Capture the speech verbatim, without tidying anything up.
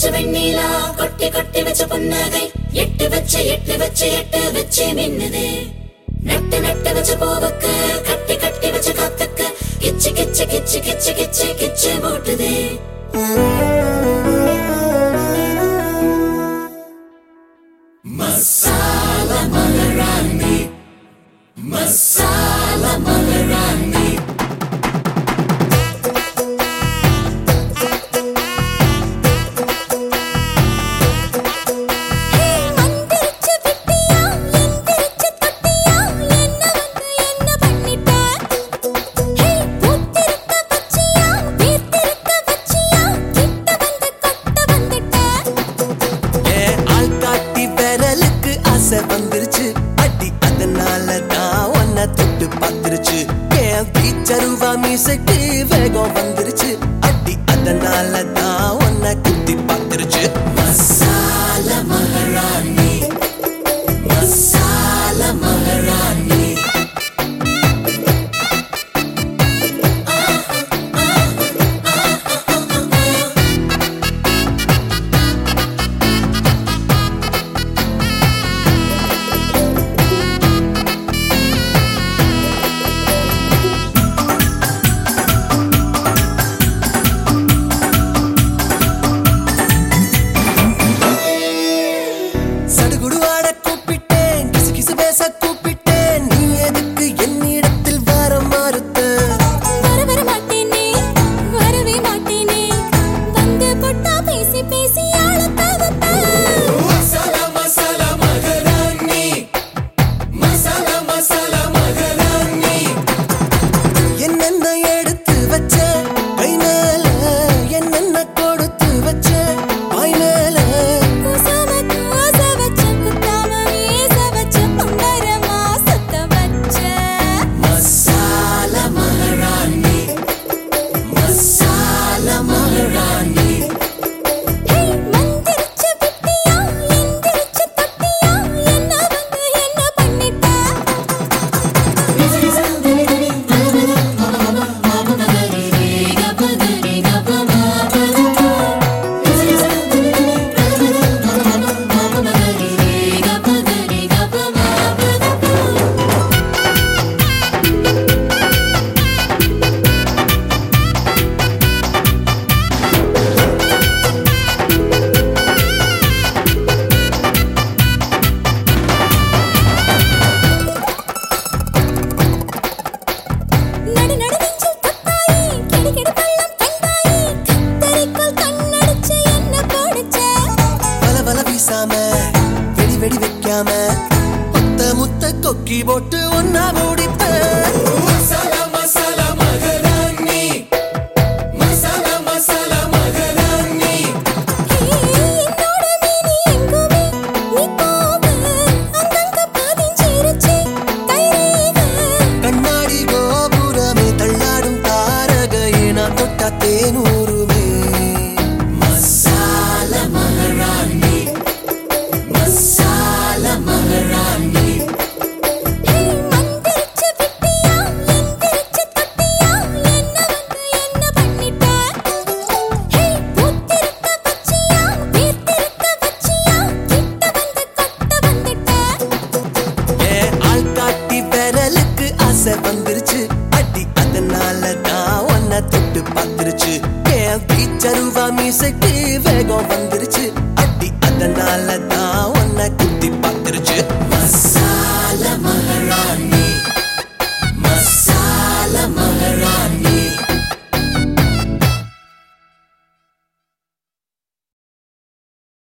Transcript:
வச்ச வெண்ணிலா கொட்டி கொட்டி வச்ச புன்னகை எட்டு வச்ச எட்டு வச்ச எட்டு வச்சு மின்னுதே நட்டு நட்டு வச்ச பூவுக்கு கட்டி கட்டி வச்ச காத்துக்கு கிச்சு கிச்சு கிச்சு கிச்சு கிச்சு கிச்சு மூட்டுதே மசாலா மகாராணி மசாலா மகாராணி வந்துருச்சு அடி அதனால தான் உன்னை தொட்டு பார்த்துருச்சு என் பீச்சருவா மீசைக்கு வேகம் வந்துருச்சு அடி அதனால தான் உன்னை குத்தி பார்த்துருச்சு மசாலா மகாராணி மசாலா மகாராணி வெடி வெடி வைக்காம முத்த முத்த கொக்கி போட்டு ஒன்னா மூடிப்ப மசாலா மசாலா மகாராணி மசாலா மசாலா மகாராணி என்னோட மீனி எங்குமே நீ போக அங்கங்க பதிஞ்சிருச்சு கைரேக கண்ணாடி கோபுரமே தள்ளாடும் தாரகையே நான் தொட்டா தேனூருமே மசாலா மகாராணி மசாலா மகாராணி மந்திரிச்சு விட்டியா எந்திரிச்சு தொட்டியா என்ன வந்து என்ன பண்ணிட்ட ஹே பூத்திருக்க வச்சியா வீர்த்திருக்க வச்சியா கிட்ட வந்து கொட்ட வந்துட்ட ஏ ஆள் காட்டி விரலுக்கு ஆசை வந்துருச்சு அடி அதனால தான் உன்னை தொட்டு பார்த்துருச்சு என் பீச்சருவா மீசைக்கு வேகம் வந்துருச்சு அடி அதனால தான்